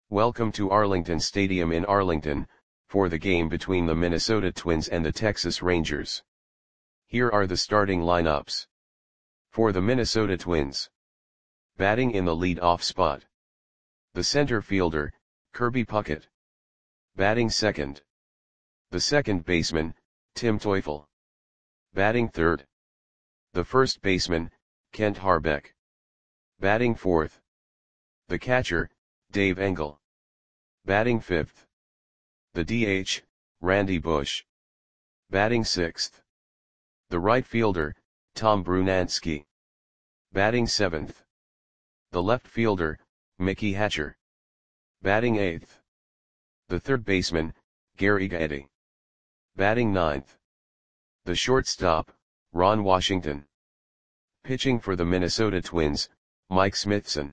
Welcome to Arlington Stadium in Arlington, for the game between the Minnesota Twins and the Texas Rangers. Here are the starting lineups. For the Minnesota Twins. Batting in the lead-off spot. The center fielder, Kirby Puckett. Batting second. The second baseman, Tim Teufel. Batting third. The first baseman, Kent Hrbek. Batting fourth. The catcher, Dave Engel. Batting fifth. The DH, Randy Bush. Batting sixth. The right fielder, Tom Brunansky. Batting seventh. The left fielder, Mickey Hatcher. Batting eighth. The third baseman, Gary Gaetti. Batting ninth. The shortstop, Ron Washington. Pitching for the Minnesota Twins, Mike Smithson.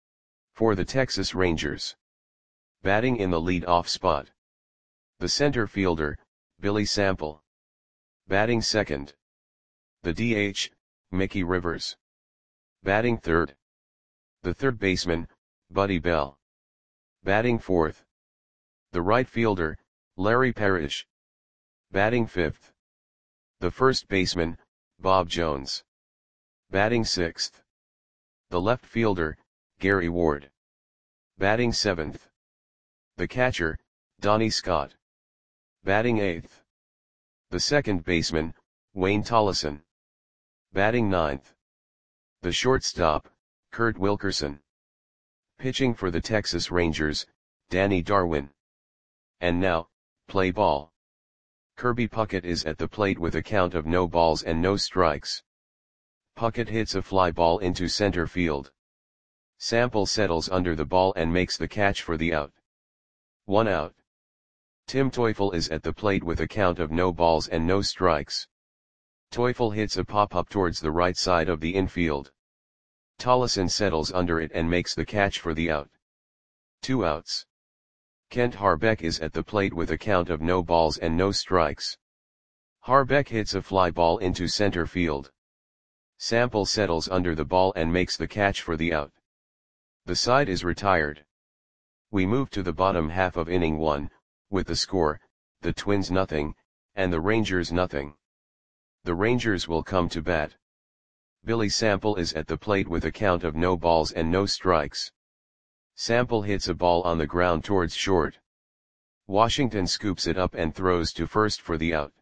For the Texas Rangers. Batting in the lead-off spot. The center fielder, Billy Sample. Batting second. The DH, Mickey Rivers. Batting third. The third baseman, Buddy Bell. Batting fourth. The right fielder, Larry Parrish. Batting fifth. The first baseman, Bob Jones. Batting sixth. The left fielder, Gary Ward. Batting seventh. The catcher, Donnie Scott. Batting eighth. The second baseman, Wayne Tollison. Batting ninth. The shortstop, Kurt Wilkerson. Pitching for the Texas Rangers, Danny Darwin. And now, play ball. Kirby Puckett is at the plate with a count of no balls and no strikes. Puckett hits a fly ball into center field. Sample settles under the ball and makes the catch for the out. 1 out. Tim Teufel is at the plate with a count of no balls and no strikes. Teufel hits a pop-up towards the right side of the infield. Tollison settles under it and makes the catch for the out. 2 outs. Kent Hrbek is at the plate with a count of no balls and no strikes. Hrbek hits a fly ball into center field. Sample settles under the ball and makes the catch for the out. The side is retired. We move to the bottom half of inning 1, with the score, the Twins nothing, and the Rangers nothing. The Rangers will come to bat. Billy Sample is at the plate with a count of no balls and no strikes. Sample hits a ball on the ground towards short. Washington scoops it up and throws to first for the out.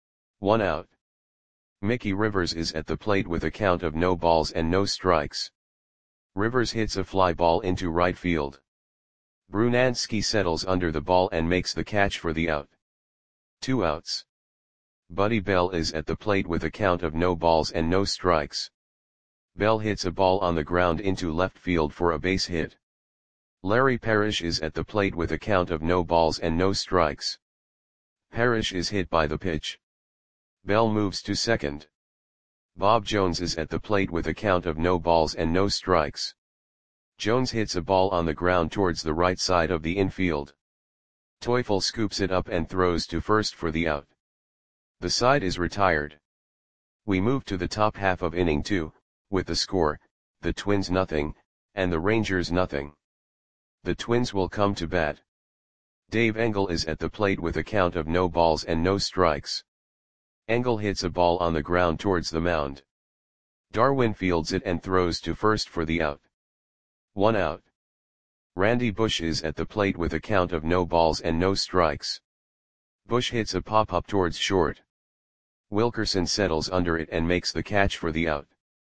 1 out. Mickey Rivers is at the plate with a count of no balls and no strikes. Rivers hits a fly ball into right field. Brunansky settles under the ball and makes the catch for the out. 2 outs. Buddy Bell is at the plate with a count of no balls and no strikes. Bell hits a ball on the ground into left field for a base hit. Larry Parrish is at the plate with a count of no balls and no strikes. Parrish is hit by the pitch. Bell moves to second. Bob Jones is at the plate with a count of no balls and no strikes. Jones hits a ball on the ground towards the right side of the infield. Teufel scoops it up and throws to first for the out. The side is retired. We move to the top half of inning 2, with the score, the Twins nothing, and the Rangers nothing. The Twins will come to bat. Dave Engel is at the plate with a count of no balls and no strikes. Engel hits a ball on the ground towards the mound. Darwin fields it and throws to first for the out. 1 out. Randy Bush is at the plate with a count of no balls and no strikes. Bush hits a pop-up towards short. Wilkerson settles under it and makes the catch for the out.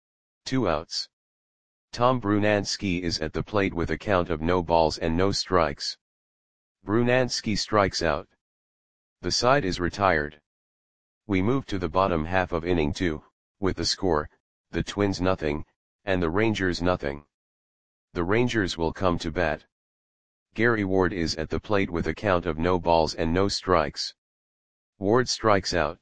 2 outs. Tom Brunansky is at the plate with a count of no balls and no strikes. Brunansky strikes out. The side is retired. We move to the bottom half of inning 2, with the score, the Twins nothing, and the Rangers nothing. The Rangers will come to bat. Gary Ward is at the plate with a count of no balls and no strikes. Ward strikes out.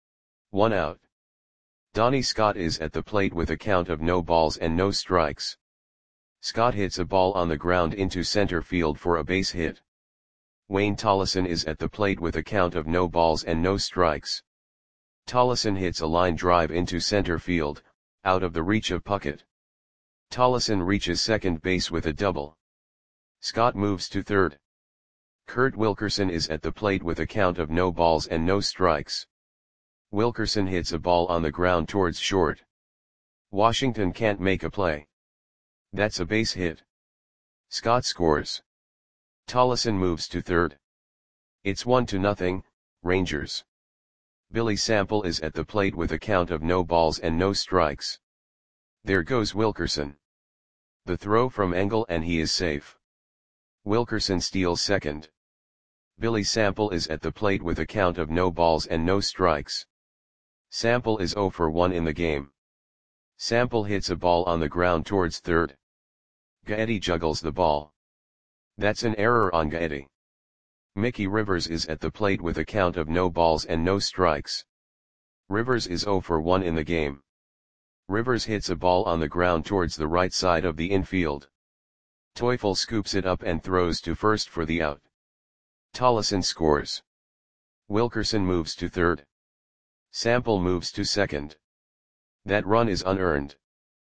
1 out. Donnie Scott is at the plate with a count of no balls and no strikes. Scott hits a ball on the ground into center field for a base hit. Wayne Tollison is at the plate with a count of no balls and no strikes. Tollison hits a line drive into center field, out of the reach of Puckett. Tollison reaches second base with a double. Scott moves to third. Kurt Wilkerson is at the plate with a count of no balls and no strikes. Wilkerson hits a ball on the ground towards short. Washington can't make a play. That's a base hit. Scott scores. Tollison moves to third. It's 1-0, Rangers. Billy Sample is at the plate with a count of no balls and no strikes. There goes Wilkerson. The throw from Engel and he is safe. Wilkerson steals second. Billy Sample is at the plate with a count of no balls and no strikes. Sample is 0 for 1 in the game. Sample hits a ball on the ground towards third. Gaetti juggles the ball. That's an error on Gaetti. Mickey Rivers is at the plate with a count of no balls and no strikes. Rivers is 0 for 1 in the game. Rivers hits a ball on the ground towards the right side of the infield. Teufel scoops it up and throws to first for the out. Tollison scores. Wilkerson moves to third. Sample moves to second. That run is unearned.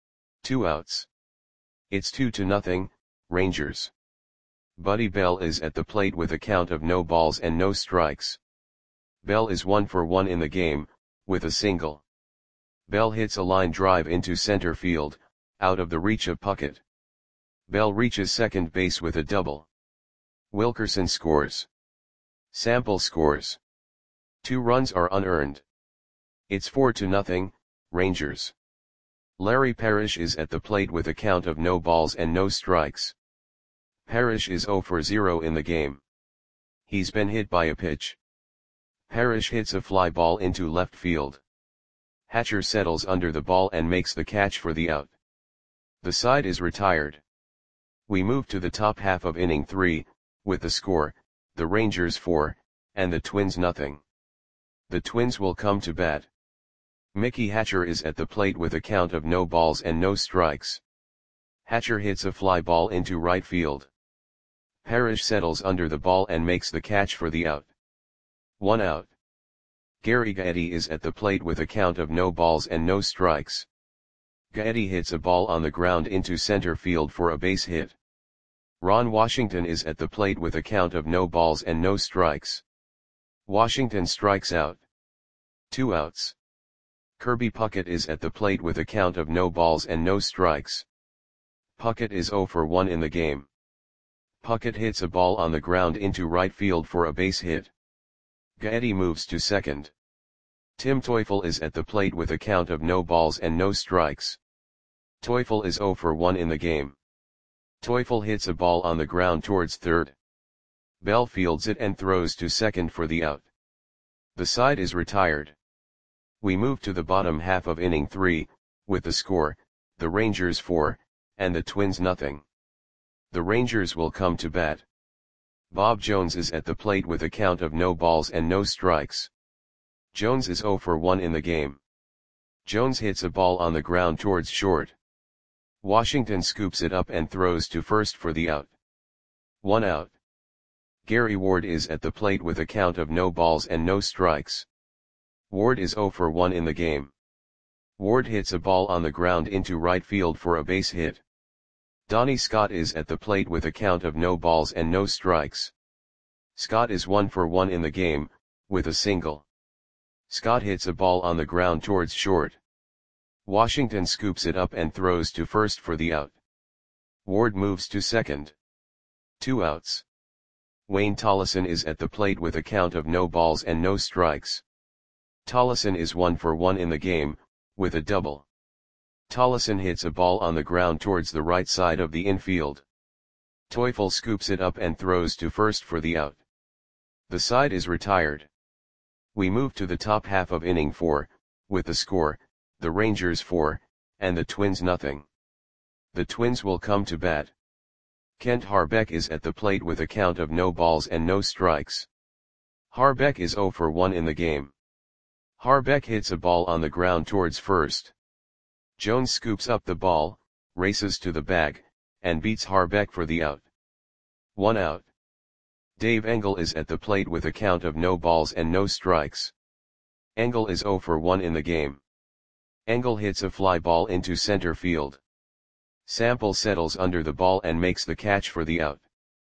2 outs. It's 2-0, Rangers. Buddy Bell is at the plate with a count of no balls and no strikes. Bell is 1 for 1 in the game, with a single. Bell hits a line drive into center field, out of the reach of Puckett. Bell reaches second base with a double. Wilkerson scores. Sample scores. 2 runs are unearned. It's 4-0, Rangers. Larry Parrish is at the plate with a count of no balls and no strikes. Parrish is 0 for 0 in the game. He's been hit by a pitch. Parrish hits a fly ball into left field. Hatcher settles under the ball and makes the catch for the out. The side is retired. We move to the top half of inning 3, with the score, the Rangers 4, and the Twins nothing. The Twins will come to bat. Mickey Hatcher is at the plate with a count of no balls and no strikes. Hatcher hits a fly ball into right field. Parrish settles under the ball and makes the catch for the out. 1 out. Gary Gaetti is at the plate with a count of no balls and no strikes. Gaetti hits a ball on the ground into center field for a base hit. Ron Washington is at the plate with a count of no balls and no strikes. Washington strikes out. 2 outs. Kirby Puckett is at the plate with a count of no balls and no strikes. Puckett is 0 for 1 in the game. Puckett hits a ball on the ground into right field for a base hit. Gaetti moves to second. Tim Teufel is at the plate with a count of no balls and no strikes. Teufel is 0 for 1 in the game. Teufel hits a ball on the ground towards third. Bell fields it and throws to second for the out. The side is retired. We move to the bottom half of inning 3, with the score, the Rangers 4, and the Twins nothing. The Rangers will come to bat. Bob Jones is at the plate with a count of no balls and no strikes. Jones is 0 for 1 in the game. Jones hits a ball on the ground towards short. Washington scoops it up and throws to first for the out. 1 out. Gary Ward is at the plate with a count of no balls and no strikes. Ward is 0 for 1 in the game. Ward hits a ball on the ground into right field for a base hit. Donnie Scott is at the plate with a count of no balls and no strikes. Scott is 1 for 1 in the game, with a single. Scott hits a ball on the ground towards short. Washington scoops it up and throws to first for the out. Ward moves to second. 2 outs. Wayne Tollison is at the plate with a count of no balls and no strikes. Tollison is 1 for 1 in the game, with a double. Tollison hits a ball on the ground towards the right side of the infield. Teufel scoops it up and throws to first for the out. The side is retired. We move to the top half of inning 4, with the score, the Rangers 4, and the Twins nothing. The Twins will come to bat. Kent Harbeck is at the plate with a count of no balls and no strikes. Harbeck is 0 for 1 in the game. Harbeck hits a ball on the ground towards first. Jones scoops up the ball, races to the bag, and beats Harbeck for the out. 1 out. Dave Engel is at the plate with a count of no balls and no strikes. Engel is 0 for 1 in the game. Engel hits a fly ball into center field. Sample settles under the ball and makes the catch for the out.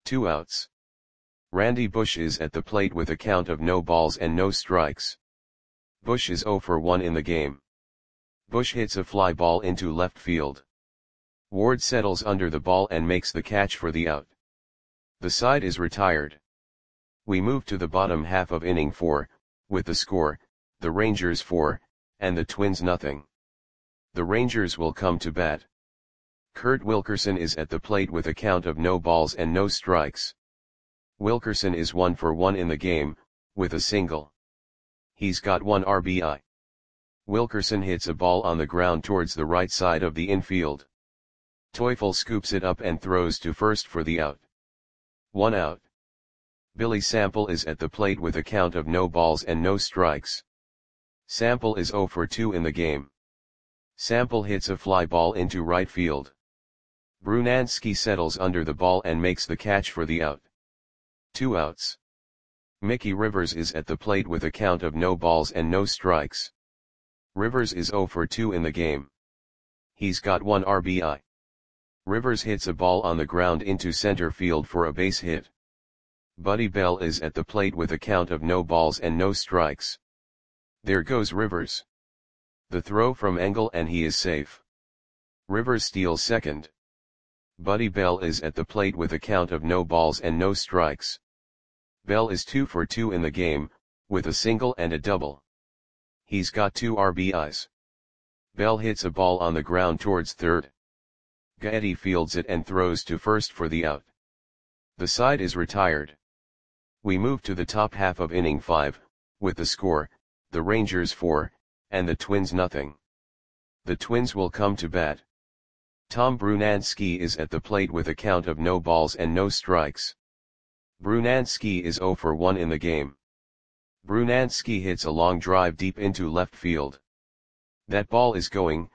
2 outs. Randy Bush is at the plate with a count of no balls and no strikes. Bush is 0 for 1 in the game. Bush hits a fly ball into left field. Ward settles under the ball and makes the catch for the out. The side is retired. We move to the bottom half of inning 4, with the score, the Rangers 4, and the Twins nothing. The Rangers will come to bat. Kurt Wilkerson is at the plate with a count of no balls and no strikes. Wilkerson is 1 for 1 in the game, with a single. He's got 1 RBI. Wilkerson hits a ball on the ground towards the right side of the infield. Teufel scoops it up and throws to first for the out. 1 out. Billy Sample is at the plate with a count of no balls and no strikes. Sample is 0 for 2 in the game. Sample hits a fly ball into right field. Brunansky settles under the ball and makes the catch for the out. 2 outs. Mickey Rivers is at the plate with a count of no balls and no strikes. Rivers is 0 for 2 in the game. He's got 1 RBI. Rivers hits a ball on the ground into center field for a base hit. Buddy Bell is at the plate with a count of no balls and no strikes. There goes Rivers. The throw from Engel and he is safe. Rivers steals second. Buddy Bell is at the plate with a count of no balls and no strikes. Bell is 2 for 2 in the game, with a single and a double. He's got 2 RBIs. Bell hits a ball on the ground towards third. Gaetti fields it and throws to first for the out. The side is retired. We move to the top half of inning 5, with the score, the Rangers 4, and the Twins nothing. The Twins will come to bat. Tom Brunansky is at the plate with a count of no balls and no strikes. Brunansky is 0 for 1 in the game. Brunansky hits a long drive deep into left field. That ball is gone.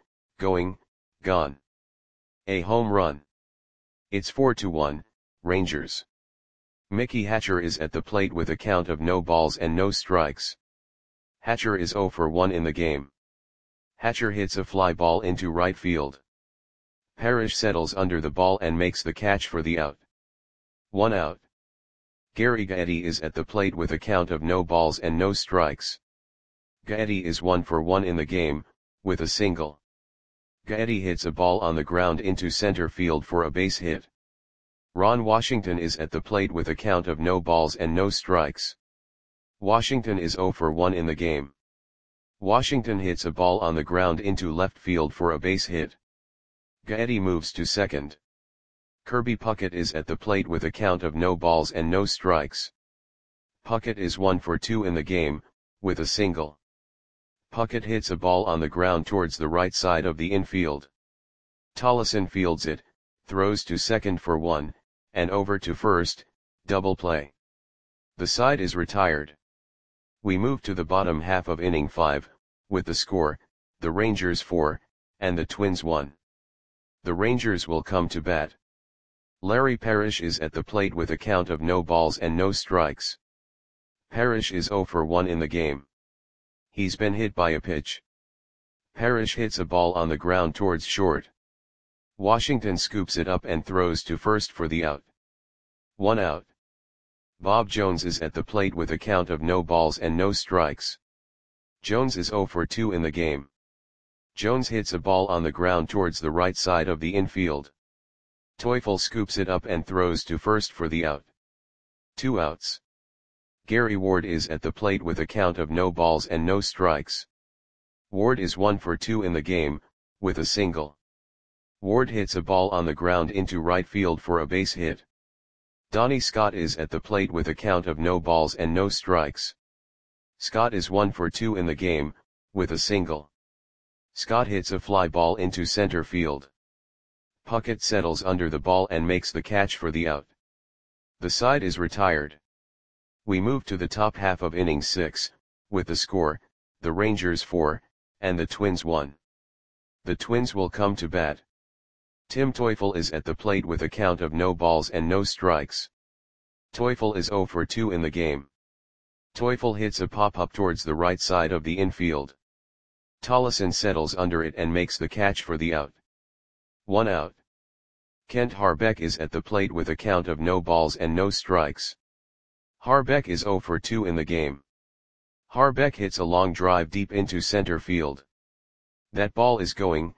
A home run. It's 4-1, Rangers. Mickey Hatcher is at the plate with a count of no balls and no strikes. Hatcher is 0 for 1 in the game. Hatcher hits a fly ball into right field. Parrish settles under the ball and makes the catch for the out. 1 out. Gary Gaetti is at the plate with a count of no balls and no strikes. Gaetti is 1 for 1 in the game, with a single. Gaetti hits a ball on the ground into center field for a base hit. Ron Washington is at the plate with a count of no balls and no strikes. Washington is 0 for 1 in the game. Washington hits a ball on the ground into left field for a base hit. Gaetti moves to second. Kirby Puckett is at the plate with a count of no balls and no strikes. Puckett is 1 for 2 in the game, with a single. Puckett hits a ball on the ground towards the right side of the infield. Tollison fields it, throws to second for 1, and over to first, double play. The side is retired. We move to the bottom half of inning 5, with the score, the Rangers 4, and the Twins 1. The Rangers will come to bat. Larry Parrish is at the plate with a count of no balls and no strikes. Parrish is 0 for 1 in the game. He's been hit by a pitch. Parrish hits a ball on the ground towards short. Washington scoops it up and throws to first for the out. 1 out. Bob Jones is at the plate with a count of no balls and no strikes. Jones is 0 for 2 in the game. Jones hits a ball on the ground towards the right side of the infield. Teufel scoops it up and throws to first for the out. 2 outs. Gary Ward is at the plate with a count of no balls and no strikes. Ward is 1 for 2 in the game, with a single. Ward hits a ball on the ground into right field for a base hit. Donnie Scott is at the plate with a count of no balls and no strikes. Scott is 1 for 2 in the game, with a single. Scott hits a fly ball into center field. Puckett settles under the ball and makes the catch for the out. The side is retired. We move to the top half of inning 6, with the score, the Rangers 4, and the Twins 1. The Twins will come to bat. Tim Teufel is at the plate with a count of no balls and no strikes. Teufel is 0 for 2 in the game. Teufel hits a pop-up towards the right side of the infield. Tollison settles under it and makes the catch for the out. 1 out. Kent Harbeck is at the plate with a count of no balls and no strikes. Harbeck is 0 for 2 in the game. Harbeck hits a long drive deep into center field. That ball is going,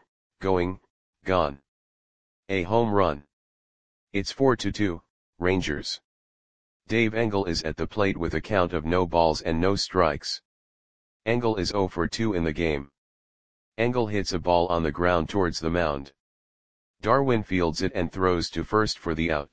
gone. A home run. It's 4-2, Rangers. Dave Engel is at the plate with a count of no balls and no strikes. Engel is 0 for 2 in the game. Engel hits a ball on the ground towards the mound. Darwin fields it and throws to first for the out.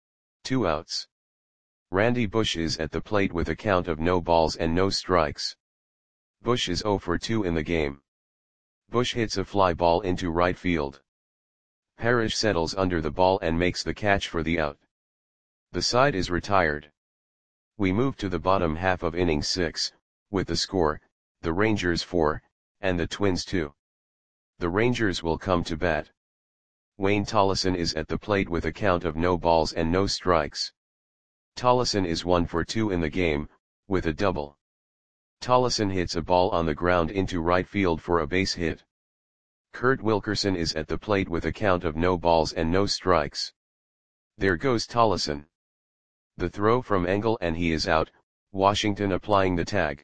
2 outs. Randy Bush is at the plate with a count of no balls and no strikes. Bush is 0 for 2 in the game. Bush hits a fly ball into right field. Parrish settles under the ball and makes the catch for the out. The side is retired. We move to the bottom half of inning 6, with the score, the Rangers 4, and the Twins 2. The Rangers will come to bat. Wayne Tollison is at the plate with a count of no balls and no strikes. Tollison is 1 for 2 in the game, with a double. Tollison hits a ball on the ground into right field for a base hit. Kurt Wilkerson is at the plate with a count of no balls and no strikes. There goes Tollison. The throw from Engel and he is out, Washington applying the tag.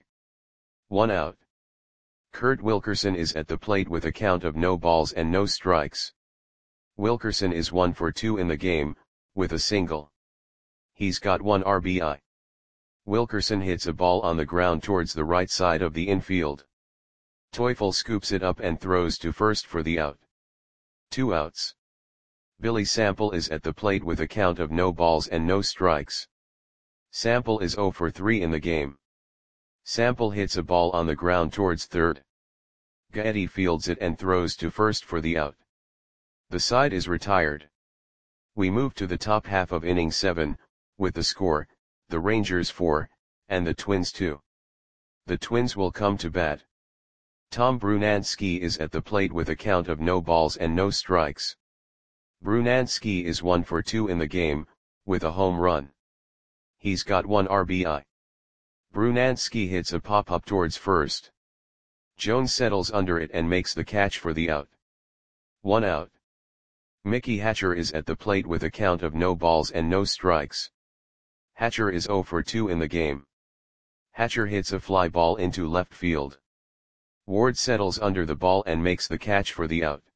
1 out. Kurt Wilkerson is at the plate with a count of no balls and no strikes. Wilkerson is 1 for 2 in the game, with a single. He's got 1 RBI. Wilkerson hits a ball on the ground towards the right side of the infield. Teufel scoops it up and throws to first for the out. 2 outs. Billy Sample is at the plate with a count of no balls and no strikes. Sample is 0 for 3 in the game. Sample hits a ball on the ground towards third. Gaetti fields it and throws to first for the out. The side is retired. We move to the top half of inning 7, with the score, the Rangers 4, and the Twins 2. The Twins will come to bat. Tom Brunansky is at the plate with a count of no balls and no strikes. Brunansky is 1 for 2 in the game, with a home run. He's got 1 RBI. Brunansky hits a pop-up towards first. Jones settles under it and makes the catch for the out. 1 out. Mickey Hatcher is at the plate with a count of no balls and no strikes. Hatcher is 0 for 2 in the game. Hatcher hits a fly ball into left field. Ward settles under the ball and makes the catch for the out.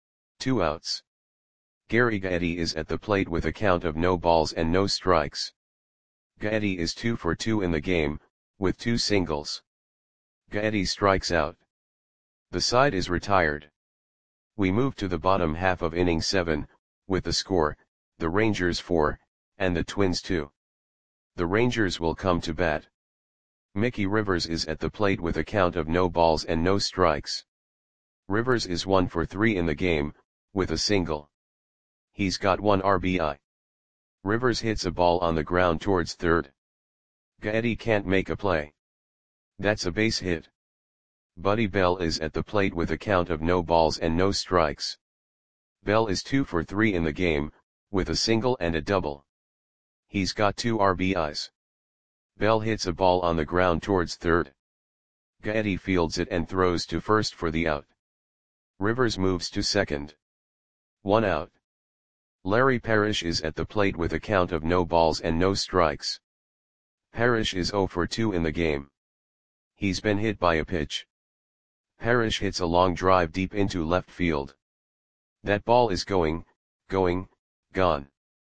2 outs. Gary Gaetti is at the plate with a count of no balls and no strikes. Gaetti is 2 for 2 in the game, with 2 singles. Gaetti strikes out. The side is retired. We move to the bottom half of inning 7, with the score, the Rangers 4, and the Twins 2. The Rangers will come to bat. Mickey Rivers is at the plate with a count of no balls and no strikes. Rivers is 1 for 3 in the game, with a single. He's got 1 RBI. Rivers hits a ball on the ground towards third. Gaetti can't make a play. That's a base hit. Buddy Bell is at the plate with a count of no balls and no strikes. Bell is 2 for 3 in the game, with a single and a double. He's got 2 RBIs. Bell hits a ball on the ground towards third. Gaetti fields it and throws to first for the out. Rivers moves to second. 1 out. Larry Parrish is at the plate with a count of no balls and no strikes. Parrish is 0 for 2 in the game. He's been hit by a pitch. Parrish hits a long drive deep into left field. That ball is going, gone.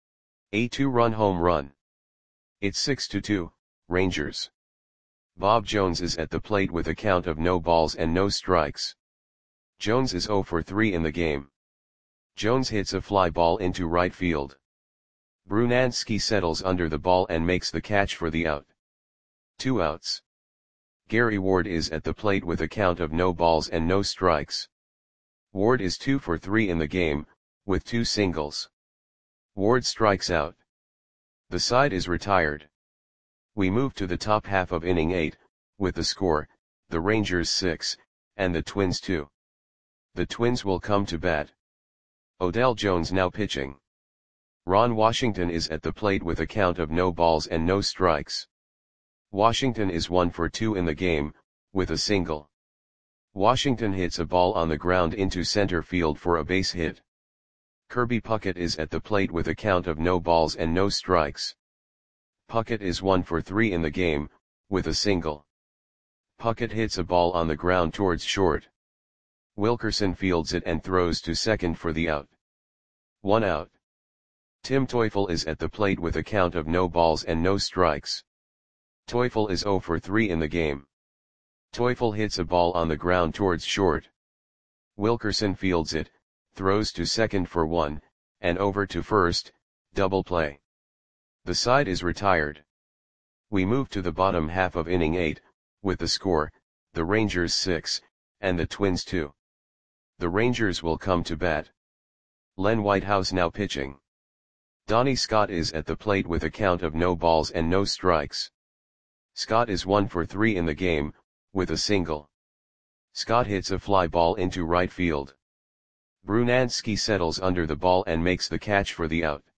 A 2-run home run. It's 6-2, Rangers. Bob Jones is at the plate with a count of no balls and no strikes. Jones is 0 for 3 in the game. Jones hits a fly ball into right field. Brunansky settles under the ball and makes the catch for the out. 2 outs. Gary Ward is at the plate with a count of no balls and no strikes. Ward is 2 for 3 in the game, with 2 singles. Ward strikes out. The side is retired. We move to the top half of inning 8, with the score, the Rangers 6, and the Twins 2. The Twins will come to bat. Odell Jones now pitching. Ron Washington is at the plate with a count of no balls and no strikes. Washington is 1 for 2 in the game, with a single. Washington hits a ball on the ground into center field for a base hit. Kirby Puckett is at the plate with a count of no balls and no strikes. Puckett is 1 for 3 in the game, with a single. Puckett hits a ball on the ground towards short. Wilkerson fields it and throws to second for the out. 1 out. Tim Teufel is at the plate with a count of no balls and no strikes. Teufel is 0 for 3 in the game. Teufel hits a ball on the ground towards short. Wilkerson fields it, throws to second for 1, and over to first, double play. The side is retired. We move to the bottom half of inning 8, with the score, the Rangers 6, and the Twins 2. The Rangers will come to bat. Len Whitehouse now pitching. Donnie Scott is at the plate with a count of no balls and no strikes. Scott is 1 for 3 in the game, with a single. Scott hits a fly ball into right field. Brunansky settles under the ball and makes the catch for the out.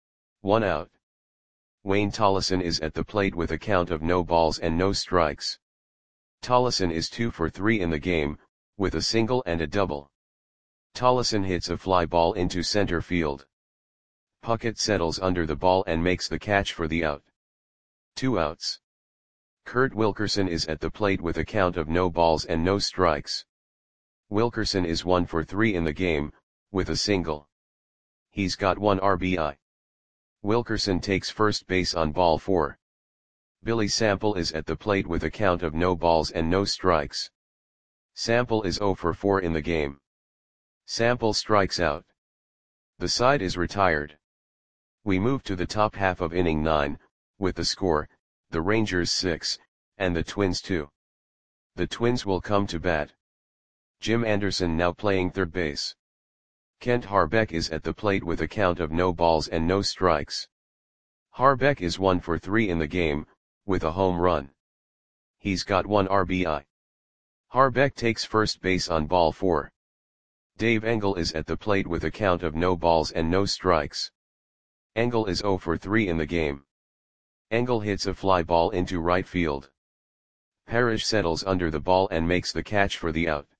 1 out. Wayne Tollison is at the plate with a count of no balls and no strikes. Tollison is 2 for 3 in the game, with a single and a double. Tollison hits a fly ball into center field. Puckett settles under the ball and makes the catch for the out. 2 outs. Kurt Wilkerson is at the plate with a count of no balls and no strikes. Wilkerson is 1 for 3 in the game, with a single. He's got 1 RBI. Wilkerson takes first base on ball 4. Billy Sample is at the plate with a count of no balls and no strikes. Sample is 0 for 4 in the game. Sample strikes out. The side is retired. We move to the top half of inning 9, with the score, the Rangers 6, and the Twins 2. The Twins will come to bat. Jim Anderson now playing third base. Kent Harbeck is at the plate with a count of no balls and no strikes. Harbeck is 1 for 3 in the game, with a home run. He's got 1 RBI. Harbeck takes first base on ball 4. Dave Engel is at the plate with a count of no balls and no strikes. Engel is 0 for 3 in the game. Engel hits a fly ball into right field. Parrish settles under the ball and makes the catch for the out.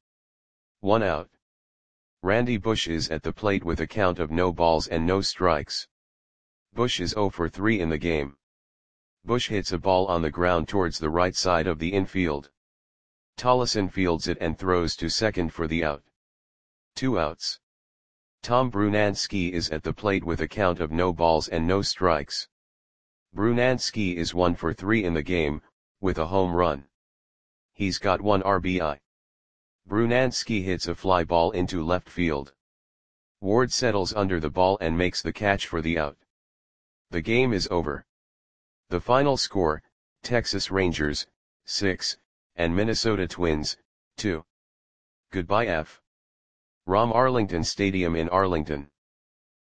1 out. Randy Bush is at the plate with a count of no balls and no strikes. Bush is 0 for 3 in the game. Bush hits a ball on the ground towards the right side of the infield. Tollison fields it and throws to second for the out. 2 outs. Tom Brunansky is at the plate with a count of no balls and no strikes. Brunansky is 1 for 3 in the game, with a home run. He's got 1 RBI. Brunansky hits a fly ball into left field. Ward settles under the ball and makes the catch for the out. The game is over. The final score, Texas Rangers, 6, and Minnesota Twins, 2. Goodbye F. Rom Arlington Stadium in Arlington.